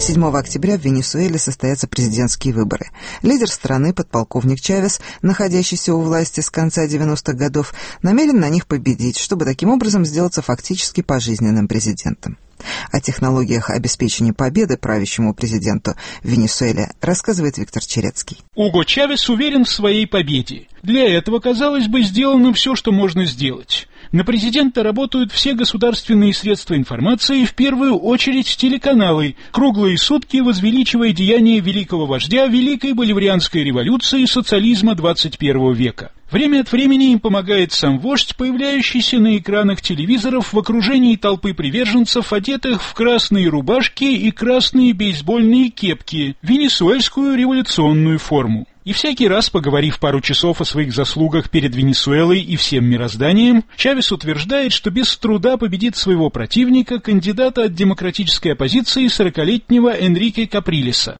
7 октября в Венесуэле состоятся президентские выборы. Лидер страны, подполковник Чавес, находящийся у власти с конца 90-х годов, намерен на них победить, чтобы таким образом сделаться фактически пожизненным президентом. О технологиях обеспечения победы правящему президенту в Венесуэле рассказывает Виктор Черецкий. Уго Чавес уверен в своей победе. Для этого, казалось бы, сделано все, что можно сделать. На президента работают все государственные средства информации, в первую очередь телеканалы, круглые сутки возвеличивая деяния великого вождя Великой Боливарианской революции социализма 21 века. Время от времени им помогает сам вождь, появляющийся на экранах телевизоров в окружении толпы приверженцев, одетых в красные рубашки и красные бейсбольные кепки, венесуэльскую революционную форму. И всякий раз, поговорив пару часов о своих заслугах перед Венесуэлой и всем мирозданием, Чавес утверждает, что без труда победит своего противника, кандидата от демократической оппозиции 40-летнего Энрике Каприлеса.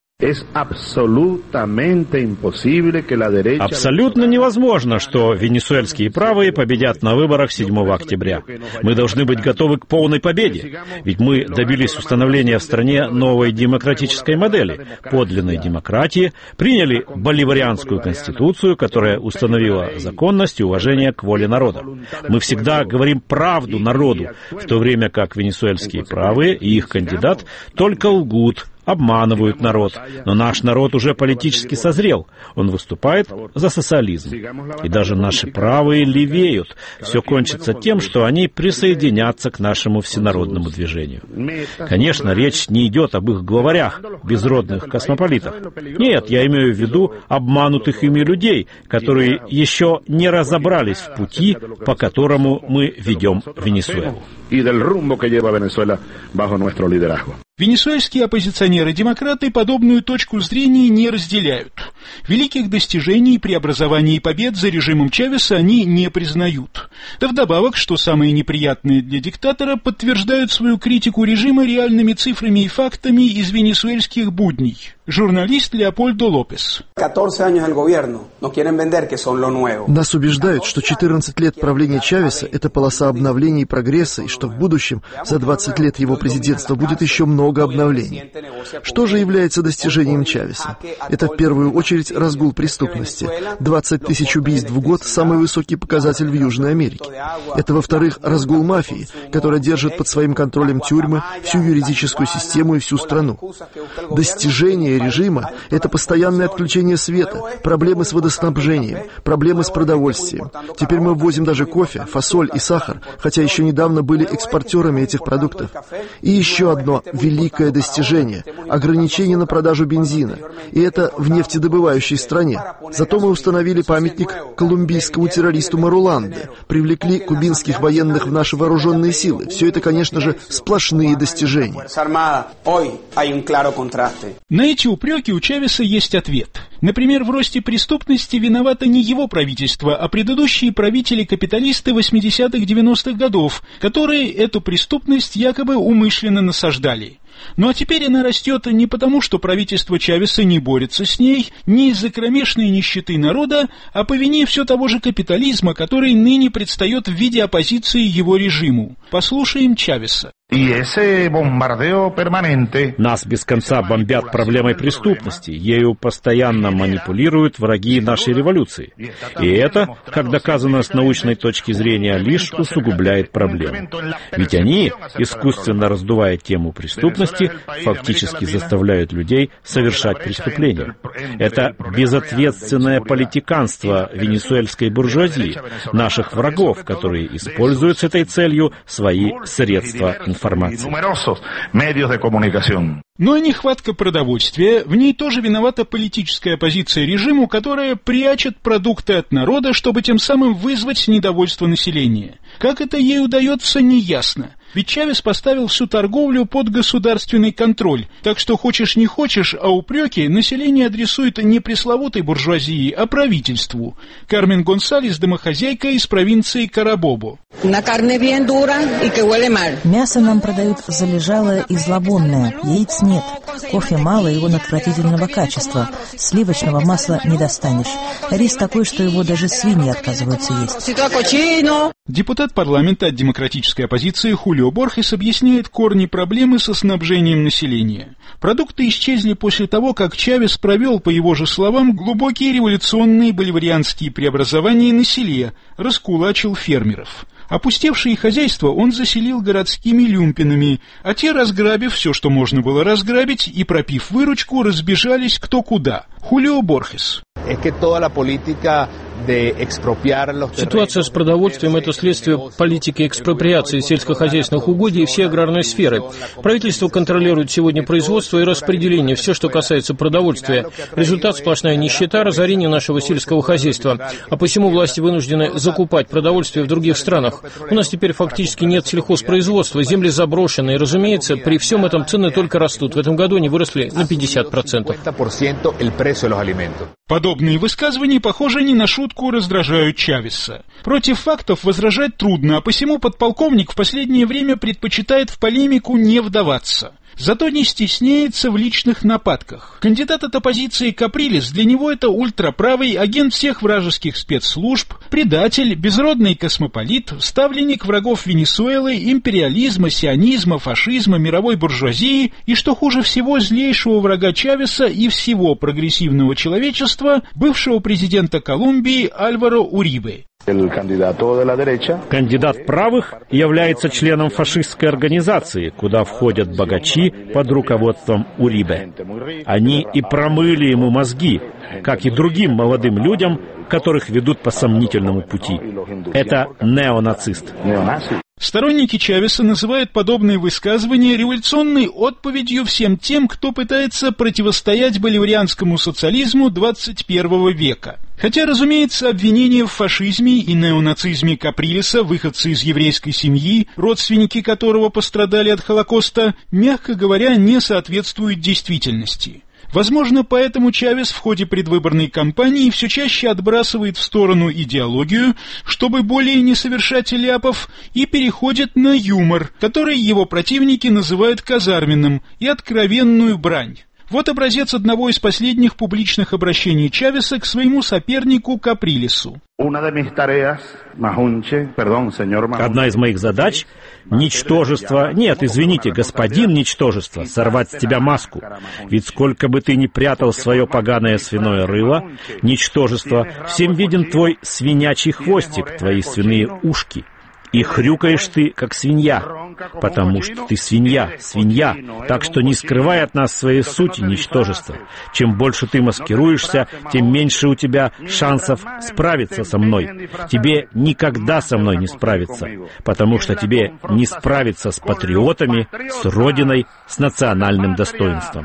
Абсолютно невозможно, что венесуэльские правые победят на выборах 7 октября. Мы должны быть готовы к полной победе, ведь мы добились установления в стране новой демократической модели, подлинной демократии, приняли боливарианскую конституцию, которая установила законность и уважение к воле народа. Мы всегда говорим правду народу, в то время как венесуэльские правые и их кандидат только лгут, обманывают народ. Но наш народ уже политически созрел. Он выступает за социализм. И даже наши правые левеют. Все кончится тем, что они присоединятся к нашему всенародному движению. Конечно, речь не идет об их главарях, безродных космополитах. Нет, я имею в виду обманутых ими людей, которые еще не разобрались в пути, по которому мы ведем Венесуэлу. Венесуэльские оппозиционеры-демократы подобную точку зрения не разделяют. Великих достижений и преобразований и побед за режимом Чавеса они не признают. Да вдобавок, что самое неприятное для диктатора, подтверждают свою критику режима реальными цифрами и фактами из венесуэльских будней. Журналист Леопольдо Лопес. Нас убеждают, что 14 лет правления Чавеса – это полоса обновления и прогресса, и что в будущем, за 20 лет его президентства, будет еще много обновлений. Что же является достижением Чавеса? Это в первую очередь разгул преступности. 20 тысяч убийств в год – самый высокий показатель в Южной Америке. Это, во-вторых, разгул мафии, которая держит под своим контролем тюрьмы, всю юридическую систему и всю страну. Достижение режима – это постоянное отключение света, проблемы с водоснабжением, проблемы с продовольствием. Теперь мы ввозим даже кофе, фасоль и сахар, хотя еще недавно были экспортерами этих продуктов. И еще одно великое достижение – ограничение на продажу бензина. И это в нефтедобывающей стране. Зато мы установили памятник колумбийскому террористу Маруланде, привлекли кубинских военных в наши вооруженные силы. Все это, конечно же, сплошные достижения. На эти упреки у Чавеса есть ответ. Например, в росте преступности виновато не его правительство, а предыдущие правители-капиталисты 80-х-90-х годов, которые эту преступность якобы умышленно насаждали. Ну а теперь она растет не потому, что правительство Чавеса не борется с ней, не из-за кромешной нищеты народа, а по вине все того же капитализма, который ныне предстает в виде оппозиции его режиму. Послушаем Чавеса. Нас без конца бомбят проблемой преступности, ею постоянно манипулируют враги нашей революции. И это, как доказано с научной точки зрения, лишь усугубляет проблему. Ведь они, искусственно раздувая тему преступности, фактически заставляют людей совершать преступления. Это безответственное политиканство венесуэльской буржуазии, наших врагов, которые используют с этой целью свои средства информации. Но и нехватка продовольствия, в ней тоже виновата политическая оппозиция режиму, которая прячет продукты от народа, чтобы тем самым вызвать недовольство населения. Как это ей удается, неясно. Ведь Чавес поставил всю торговлю под государственный контроль, так что хочешь не хочешь, а упреки население адресует не пресловутой буржуазии, а правительству. Кармен Гонсалес, домохозяйка из провинции Карабобо. Мясо нам продают залежалое и зловонное, яиц нет, кофе мало, и он отвратительного качества, сливочного масла не достанешь. Рис такой, что его даже свиньи отказываются есть. Депутат парламента от демократической оппозиции Хулио Хулио Борхес объясняет корни проблемы со снабжением населения. Продукты исчезли после того, как Чавес провел, по его же словам, глубокие революционные боливарианские преобразования на селе, раскулачил фермеров. Опустевшие хозяйства он заселил городскими люмпинами, а те, разграбив все, что можно было разграбить, и пропив выручку, разбежались кто куда. Хулио Борхес. Ситуация с продовольствием – это следствие политики экспроприации сельскохозяйственных угодий и всей аграрной сферы. Правительство контролирует сегодня производство и распределение, все, что касается продовольствия. Результат – сплошная нищета, разорение нашего сельского хозяйства. А посему власти вынуждены закупать продовольствие в других странах. У нас теперь фактически нет сельхозпроизводства, земли заброшены. И, разумеется, при всем этом цены только растут. В этом году они выросли на 50%. Подобные высказывания, похоже, не на шутку раздражают Чавеса. Против фактов возражать трудно, а посему подполковник в последнее время предпочитает в полемику не вдаваться. Зато не стесняется в личных нападках. Кандидат от оппозиции Каприлес для него это ультраправый, агент всех вражеских спецслужб, предатель, безродный космополит, ставленник врагов Венесуэлы, империализма, сионизма, фашизма, мировой буржуазии и, что хуже всего, злейшего врага Чавеса и всего прогрессивного человечества, бывшего президента Колумбии Альваро Урибе. Кандидат правых является членом фашистской организации, куда входят богачи под руководством Урибе. Они и промыли ему мозги, как и другим молодым людям, которых ведут по сомнительному пути. Это неонацист. Сторонники Чавеса называют подобные высказывания революционной отповедью всем тем, кто пытается противостоять боливарианскому социализму 21 века. Хотя, разумеется, обвинения в фашизме и неонацизме Каприлеса, выходцы из еврейской семьи, родственники которого пострадали от Холокоста, мягко говоря, не соответствуют действительности. Возможно, поэтому Чавес в ходе предвыборной кампании все чаще отбрасывает в сторону идеологию, чтобы более не совершать ляпов, и переходит на юмор, который его противники называют казарменным, и откровенную брань. Вот образец одного из последних публичных обращений Чавеса к своему сопернику Каприлесу. Одна из моих задач — ничтожество, нет, извините, господин ничтожество, сорвать с тебя маску. Ведь сколько бы ты ни прятал свое поганое свиное рыло, ничтожество, всем виден твой свинячий хвостик, твои свиные ушки. И хрюкаешь ты, как свинья, потому что ты свинья, так что не скрывай от нас своей сути, ничтожества. Чем больше ты маскируешься, тем меньше у тебя шансов справиться со мной. Тебе никогда со мной не справиться, потому что тебе не справиться с патриотами, с Родиной, с национальным достоинством.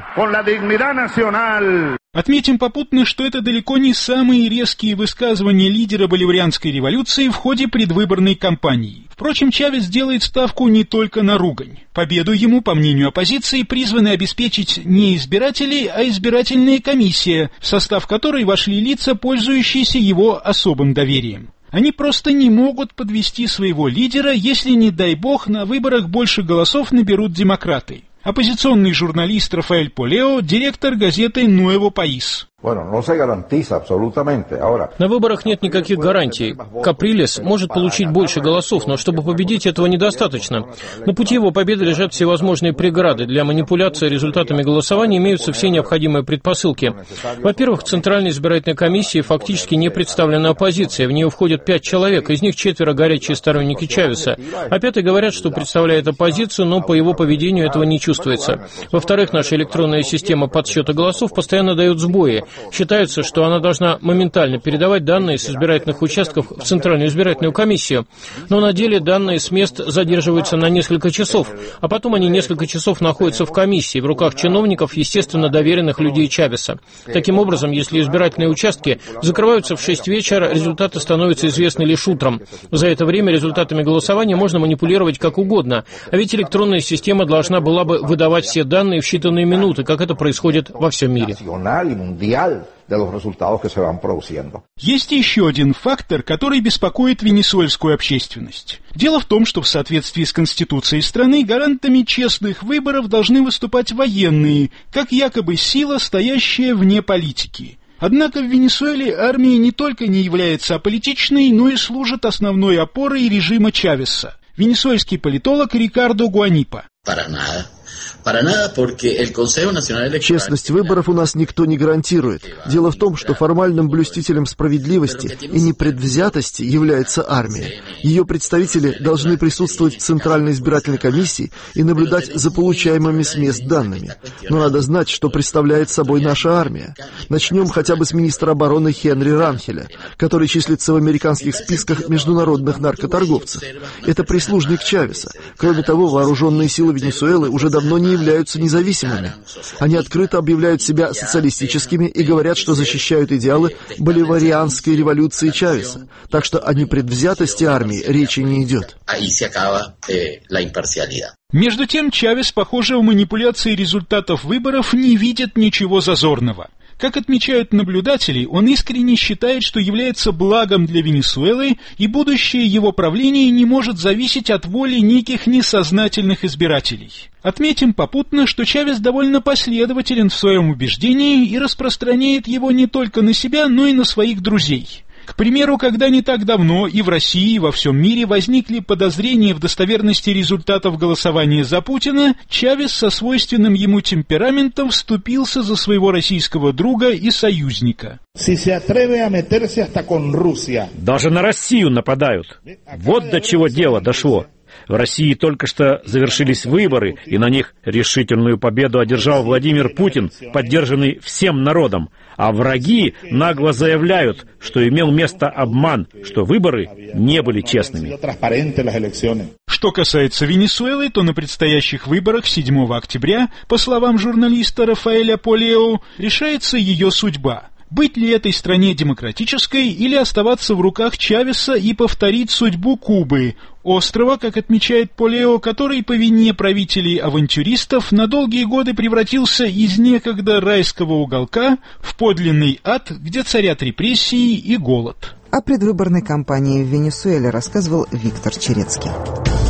Отметим попутно, что это далеко не самые резкие высказывания лидера боливарианской революции в ходе предвыборной кампании. Впрочем, Чавес делает ставку не только на ругань. Победу ему, по мнению оппозиции, призваны обеспечить не избиратели, а избирательная комиссия, в состав которой вошли лица, пользующиеся его особым доверием. Они просто не могут подвести своего лидера, если, не дай бог, на выборах больше голосов наберут демократы. Оппозиционный журналист Рафаэль Полео, директор газеты «Nuevo País». На выборах нет никаких гарантий. Каприлес может получить больше голосов, но чтобы победить, этого недостаточно. На пути его победы лежат всевозможные преграды. Для манипуляции результатами голосования имеются все необходимые предпосылки. Во-первых, в Центральной избирательной комиссии фактически не представлена оппозиция. В нее входят 5 человек, из них 4 горячие сторонники Чавеса. А 5 говорят, что представляет оппозицию, но по его поведению этого не чувствуется. Во-вторых, наша электронная система подсчета голосов постоянно дает сбои. Считается, что она должна моментально передавать данные с избирательных участков в Центральную избирательную комиссию, но на деле данные с мест задерживаются на несколько часов, а потом они несколько часов находятся в комиссии, в руках чиновников, естественно, доверенных людей Чавеса. Таким образом, если избирательные участки закрываются в 6 вечера, результаты становятся известны лишь утром. За это время результатами голосования можно манипулировать как угодно, а ведь электронная система должна была бы выдавать все данные в считанные минуты, как это происходит во всем мире. Есть еще один фактор, который беспокоит венесуэльскую общественность. Дело в том, что в соответствии с Конституцией страны гарантами честных выборов должны выступать военные, как якобы сила, стоящая вне политики. Однако в Венесуэле армия не только не является аполитичной, но и служит основной опорой режима Чавеса. Венесуэльский политолог Рикардо Гуанипа. Честность выборов у нас никто не гарантирует. Дело в том, что формальным блюстителем справедливости и непредвзятости является армия. Ее представители должны присутствовать в Центральной избирательной комиссии и наблюдать за получаемыми с мест данными. Но надо знать, что представляет собой наша армия. Начнем хотя бы с министра обороны Хенри Ранхеля, который числится в американских списках международных наркоторговцев. Это прислужник Чавеса. Кроме того, вооруженные силы Венесуэлы уже давно не являются независимыми. Они открыто объявляют себя социалистическими и говорят, что защищают идеалы боливарианской революции Чавеса. Так что о непредвзятости армии речи не идет. Между тем, Чавес, похоже, в манипуляции результатов выборов не видит ничего зазорного. Как отмечают наблюдатели, он искренне считает, что является благом для Венесуэлы, и будущее его правления не может зависеть от воли неких несознательных избирателей. Отметим попутно, что Чавес довольно последователен в своем убеждении и распространяет его не только на себя, но и на своих друзей. К примеру, когда не так давно и в России, и во всем мире возникли подозрения в достоверности результатов голосования за Путина, Чавес со свойственным ему темпераментом вступился за своего российского друга и союзника. Даже на Россию нападают. Вот до чего дело дошло. В России только что завершились выборы, и на них решительную победу одержал Владимир Путин, поддержанный всем народом. А враги нагло заявляют, что имел место обман, что выборы не были честными. Что касается Венесуэлы, то на предстоящих выборах 7 октября, по словам журналиста Рафаэля Полео, решается ее судьба. Быть ли этой стране демократической или оставаться в руках Чавеса и повторить судьбу Кубы, острова, как отмечает Полео, который по вине правителей-авантюристов на долгие годы превратился из некогда райского уголка в подлинный ад, где царят репрессии и голод. О предвыборной кампании в Венесуэле рассказывал Виктор Черецкий.